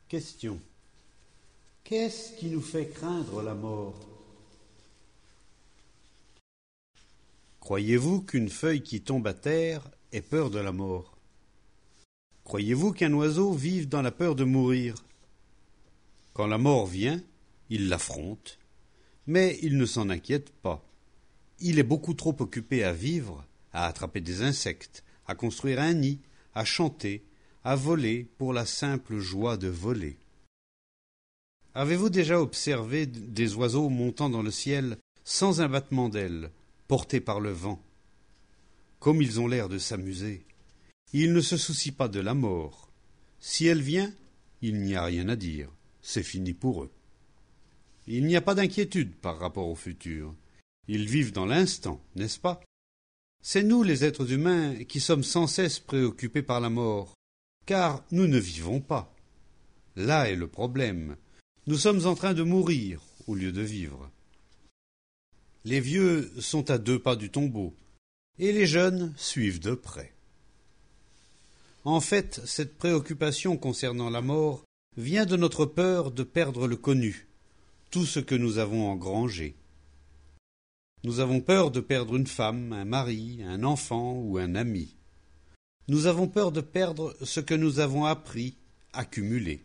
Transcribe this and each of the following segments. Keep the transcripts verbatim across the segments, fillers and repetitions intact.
Question. Qu'est-ce qui nous fait craindre la mort? Croyez-vous qu'une feuille qui tombe à terre ait peur de la mort? Croyez-vous qu'un oiseau vive dans la peur de mourir? Quand la mort vient, il l'affronte, mais il ne s'en inquiète pas. Il est beaucoup trop occupé à vivre, à attraper des insectes, à construire un nid, à chanter, à voler pour la simple joie de voler. Avez-vous déjà observé des oiseaux montant dans le ciel sans un battement d'ailes, portés par le vent? Comme ils ont l'air de s'amuser. Ils ne se soucient pas de la mort. Si elle vient, il n'y a rien à dire. C'est fini pour eux. Il n'y a pas d'inquiétude par rapport au futur. Ils vivent dans l'instant, n'est-ce pas? C'est nous, les êtres humains, qui sommes sans cesse préoccupés par la mort, car nous ne vivons pas. Là est le problème. Nous sommes en train de mourir au lieu de vivre. Les vieux sont à deux pas du tombeau, et les jeunes suivent de près. En fait, cette préoccupation concernant la mort vient de notre peur de perdre le connu, tout ce que nous avons engrangé. Nous avons peur de perdre une femme, un mari, un enfant ou un ami. Nous avons peur de perdre ce que nous avons appris, accumulé.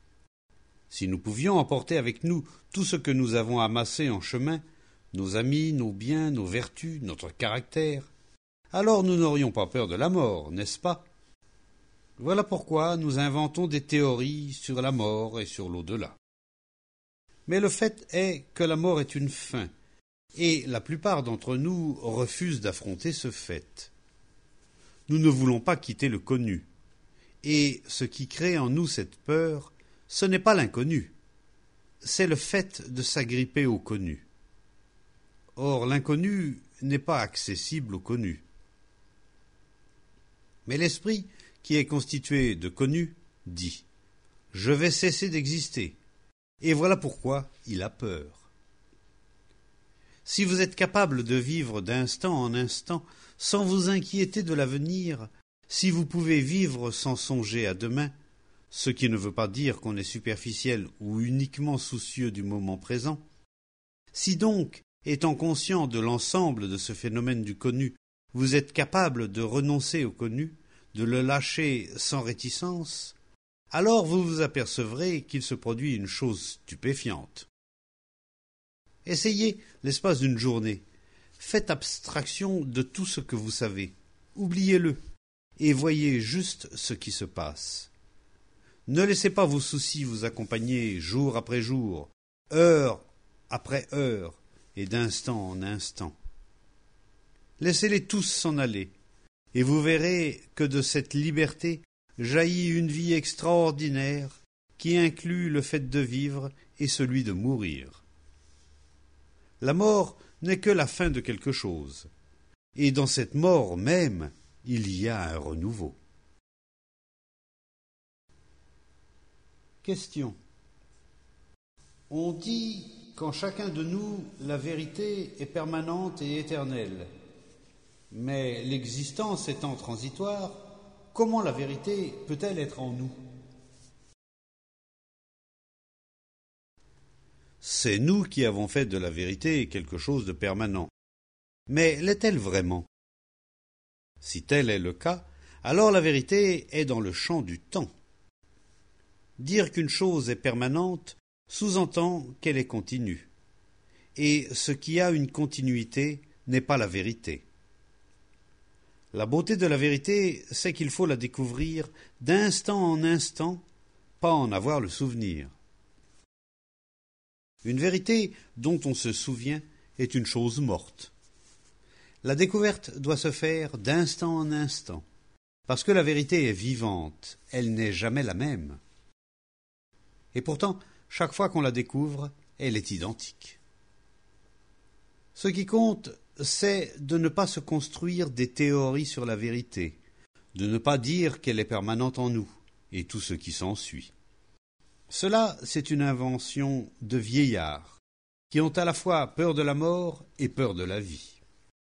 Si nous pouvions emporter avec nous tout ce que nous avons amassé en chemin, nos amis, nos biens, nos vertus, notre caractère, alors nous n'aurions pas peur de la mort, n'est-ce pas? Voilà pourquoi nous inventons des théories sur la mort et sur l'au-delà. Mais le fait est que la mort est une fin, et la plupart d'entre nous refusent d'affronter ce fait. Nous ne voulons pas quitter le connu, et ce qui crée en nous cette peur, ce n'est pas l'inconnu, c'est le fait de s'agripper au connu. Or, l'inconnu n'est pas accessible au connu. Mais l'esprit, qui est constitué de connu, dit « Je vais cesser d'exister », et voilà pourquoi il a peur. Si vous êtes capable de vivre d'instant en instant, sans vous inquiéter de l'avenir, si vous pouvez vivre sans songer à demain, ce qui ne veut pas dire qu'on est superficiel ou uniquement soucieux du moment présent, si donc, étant conscient de l'ensemble de ce phénomène du connu, vous êtes capable de renoncer au connu, de le lâcher sans réticence, alors vous vous apercevrez qu'il se produit une chose stupéfiante. Essayez l'espace d'une journée. Faites abstraction de tout ce que vous savez. Oubliez-le et voyez juste ce qui se passe. Ne laissez pas vos soucis vous accompagner jour après jour, heure après heure et d'instant en instant. Laissez-les tous s'en aller et vous verrez que de cette liberté jaillit une vie extraordinaire qui inclut le fait de vivre et celui de mourir. La mort n'est que la fin de quelque chose, et dans cette mort même, il y a un renouveau. Question. On dit qu'en chacun de nous, la vérité est permanente et éternelle. Mais l'existence étant transitoire, comment la vérité peut-elle être en nous? C'est nous qui avons fait de la vérité quelque chose de permanent. Mais l'est-elle vraiment? Si tel est le cas, alors la vérité est dans le champ du temps. Dire qu'une chose est permanente sous-entend qu'elle est continue. Et ce qui a une continuité n'est pas la vérité. La beauté de la vérité, c'est qu'il faut la découvrir d'instant en instant, pas en avoir le souvenir. Une vérité dont on se souvient est une chose morte. La découverte doit se faire d'instant en instant, parce que la vérité est vivante, elle n'est jamais la même. Et pourtant, chaque fois qu'on la découvre, elle est identique. Ce qui compte, c'est de ne pas se construire des théories sur la vérité, de ne pas dire qu'elle est permanente en nous, et tout ce qui s'ensuit. Cela, c'est une invention de vieillards, qui ont à la fois peur de la mort et peur de la vie.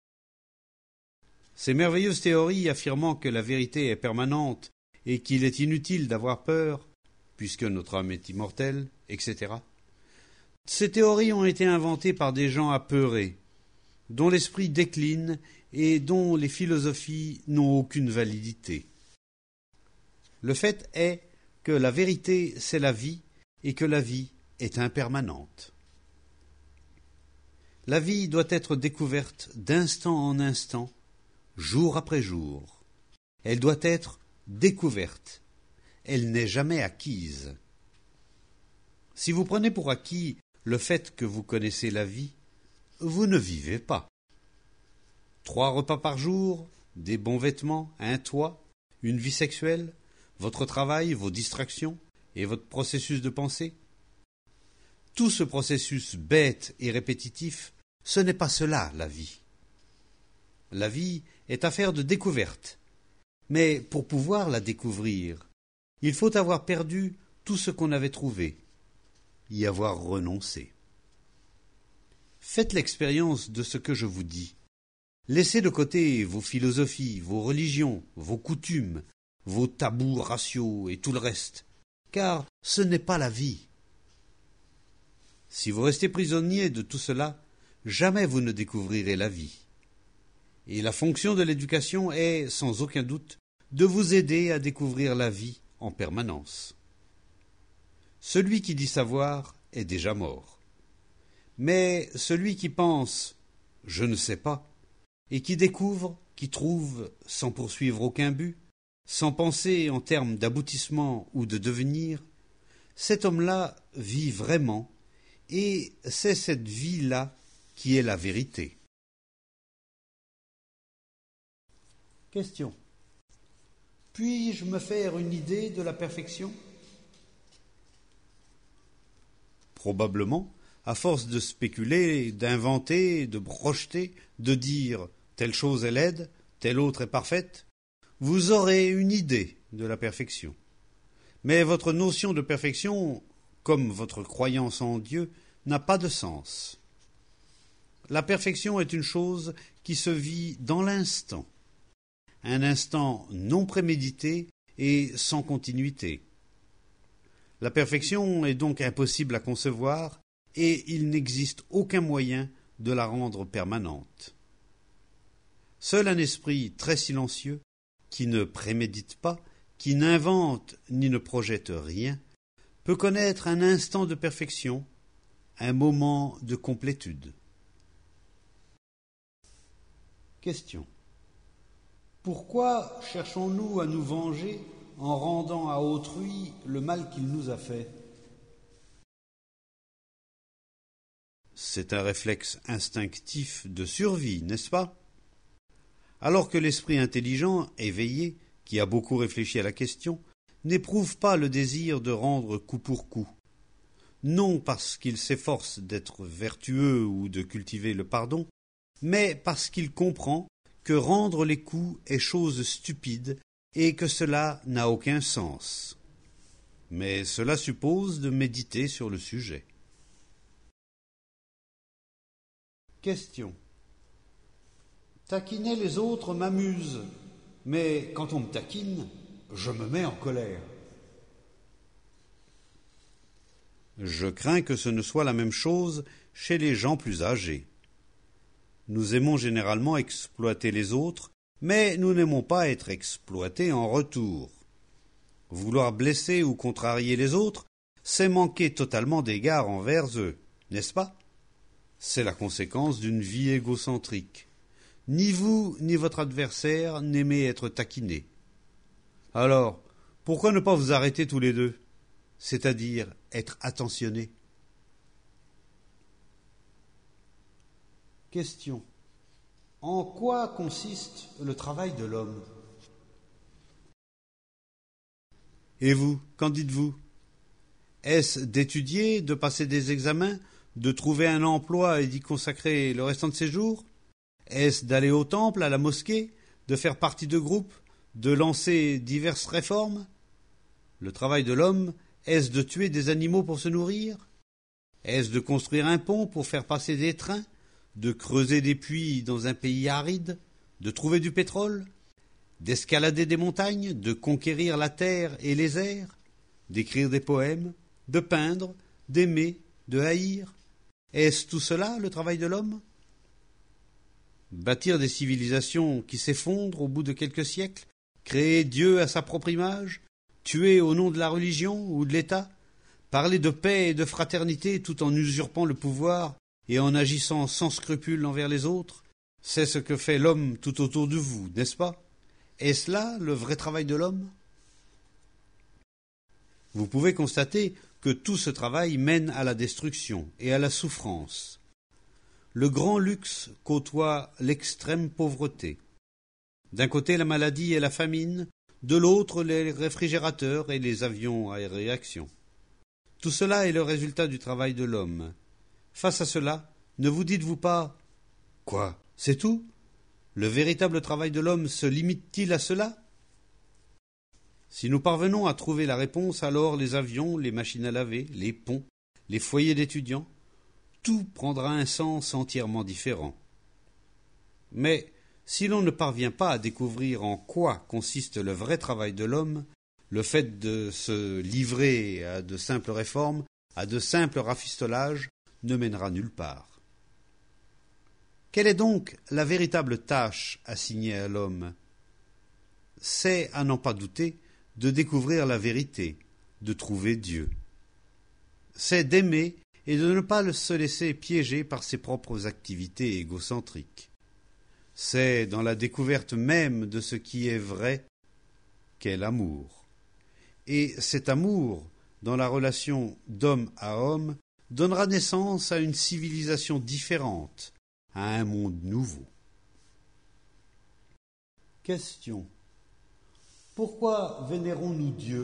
Ces merveilleuses théories affirmant que la vérité est permanente et qu'il est inutile d'avoir peur, puisque notre âme est immortelle, et cetera. Ces théories ont été inventées par des gens apeurés, dont l'esprit décline et dont les philosophies n'ont aucune validité. Le fait est que la vérité, c'est la vie, et que la vie est impermanente. La vie doit être découverte d'instant en instant, jour après jour. Elle doit être découverte. Elle n'est jamais acquise. Si vous prenez pour acquis le fait que vous connaissez la vie, vous ne vivez pas. Trois repas par jour, des bons vêtements, un toit, une vie sexuelle, votre travail, vos distractions et votre processus de pensée. Tout ce processus bête et répétitif, ce n'est pas cela la vie. La vie est affaire de découverte, mais pour pouvoir la découvrir, il faut avoir perdu tout ce qu'on avait trouvé, y avoir renoncé. Faites l'expérience de ce que je vous dis. Laissez de côté vos philosophies, vos religions, vos coutumes, vos tabous raciaux et tout le reste, car ce n'est pas la vie. Si vous restez prisonnier de tout cela, jamais vous ne découvrirez la vie. Et la fonction de l'éducation est, sans aucun doute, de vous aider à découvrir la vie en permanence. Celui qui dit savoir est déjà mort. Mais celui qui pense « je ne sais pas » et qui découvre, qui trouve, sans poursuivre aucun but, sans penser en termes d'aboutissement ou de devenir, cet homme-là vit vraiment, et c'est cette vie-là qui est la vérité. Question. Puis-je me faire une idée de la perfection ? Probablement, à force de spéculer, d'inventer, de projeter, de dire telle chose est laide, telle autre est parfaite, vous aurez une idée de la perfection. Mais votre notion de perfection, comme votre croyance en Dieu, n'a pas de sens. La perfection est une chose qui se vit dans l'instant, un instant non prémédité et sans continuité. La perfection est donc impossible à concevoir et il n'existe aucun moyen de la rendre permanente. Seul un esprit très silencieux, qui ne prémédite pas, qui n'invente ni ne projette rien, peut connaître un instant de perfection, un moment de complétude. Question. Pourquoi cherchons-nous à nous venger en rendant à autrui le mal qu'il nous a fait ? C'est un réflexe instinctif de survie, n'est-ce pas ? Alors que l'esprit intelligent, éveillé, qui a beaucoup réfléchi à la question, n'éprouve pas le désir de rendre coup pour coup. Non parce qu'il s'efforce d'être vertueux ou de cultiver le pardon, mais parce qu'il comprend que rendre les coups est chose stupide et que cela n'a aucun sens. Mais cela suppose de méditer sur le sujet. Question. Taquiner les autres m'amuse, mais quand on me taquine, je me mets en colère. Je crains que ce ne soit la même chose chez les gens plus âgés. Nous aimons généralement exploiter les autres, mais nous n'aimons pas être exploités en retour. Vouloir blesser ou contrarier les autres, c'est manquer totalement d'égard envers eux, n'est-ce pas ? C'est la conséquence d'une vie égocentrique. Ni vous, ni votre adversaire n'aimez être taquiné. Alors, pourquoi ne pas vous arrêter tous les deux, c'est-à-dire être attentionnés ? Question. En quoi consiste le travail de l'homme ? Et vous, qu'en dites-vous ? Est-ce d'étudier, de passer des examens, de trouver un emploi et d'y consacrer le restant de ses jours ? Est-ce d'aller au temple, à la mosquée, de faire partie de groupes, de lancer diverses réformes ? Le travail de l'homme, est-ce de tuer des animaux pour se nourrir ? Est-ce de construire un pont pour faire passer des trains ? De creuser des puits dans un pays aride ? De trouver du pétrole ? D'escalader des montagnes ? De conquérir la terre et les airs ? d'écrire des poèmes, de peindre, d'aimer, de haïr. Est-ce tout cela le travail de l'homme? Bâtir des civilisations qui s'effondrent au bout de quelques siècles, créer Dieu à sa propre image, tuer au nom de la religion ou de l'État, parler de paix et de fraternité tout en usurpant le pouvoir et en agissant sans scrupule envers les autres, c'est ce que fait l'homme tout autour de vous, n'est-ce pas? Est-ce là le vrai travail de l'homme? Vous pouvez constater que tout ce travail mène à la destruction et à la souffrance. Le grand luxe côtoie l'extrême pauvreté. D'un côté la maladie et la famine, de l'autre les réfrigérateurs et les avions à réaction. Tout cela est le résultat du travail de l'homme. Face à cela, ne vous dites-vous pas « Quoi, c'est tout ? Le véritable travail de l'homme se limite-t-il à cela ?» Si nous parvenons à trouver la réponse, alors les avions, les machines à laver, les ponts, les foyers d'étudiants, tout prendra un sens entièrement différent. Mais si l'on ne parvient pas à découvrir en quoi consiste le vrai travail de l'homme, le fait de se livrer à de simples réformes, à de simples rafistolages, ne mènera nulle part. Quelle est donc la véritable tâche assignée à l'homme? C'est, à n'en pas douter, de découvrir la vérité, de trouver Dieu. C'est d'aimer et de ne pas se laisser piéger par ses propres activités égocentriques. C'est dans la découverte même de ce qui est vrai qu'est l'amour. Et cet amour, dans la relation d'homme à homme, donnera naissance à une civilisation différente, à un monde nouveau. Question. Pourquoi vénérons-nous Dieu?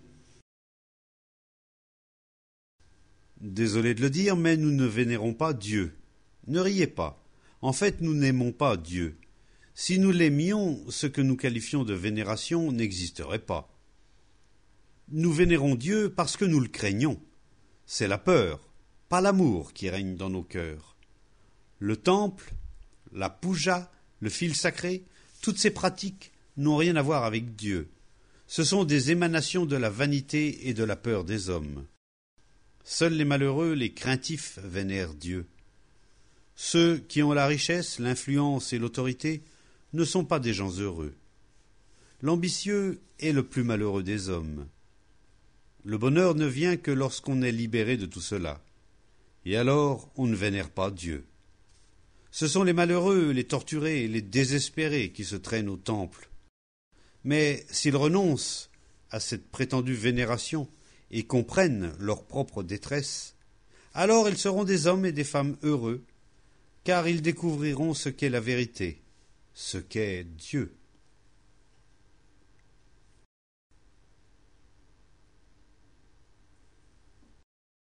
Désolé de le dire, mais nous ne vénérons pas Dieu. Ne riez pas. En fait, nous n'aimons pas Dieu. Si nous l'aimions, ce que nous qualifions de vénération n'existerait pas. Nous vénérons Dieu parce que nous le craignons. C'est la peur, pas l'amour qui règne dans nos cœurs. Le temple, la puja, le fil sacré, toutes ces pratiques n'ont rien à voir avec Dieu. Ce sont des émanations de la vanité et de la peur des hommes. Seuls les malheureux, les craintifs, vénèrent Dieu. Ceux qui ont la richesse, l'influence et l'autorité ne sont pas des gens heureux. L'ambitieux est le plus malheureux des hommes. Le bonheur ne vient que lorsqu'on est libéré de tout cela. Et alors, on ne vénère pas Dieu. Ce sont les malheureux, les torturés, les désespérés qui se traînent au temple. Mais s'ils renoncent à cette prétendue vénération et comprennent leur propre détresse, alors ils seront des hommes et des femmes heureux, car ils découvriront ce qu'est la vérité, ce qu'est Dieu.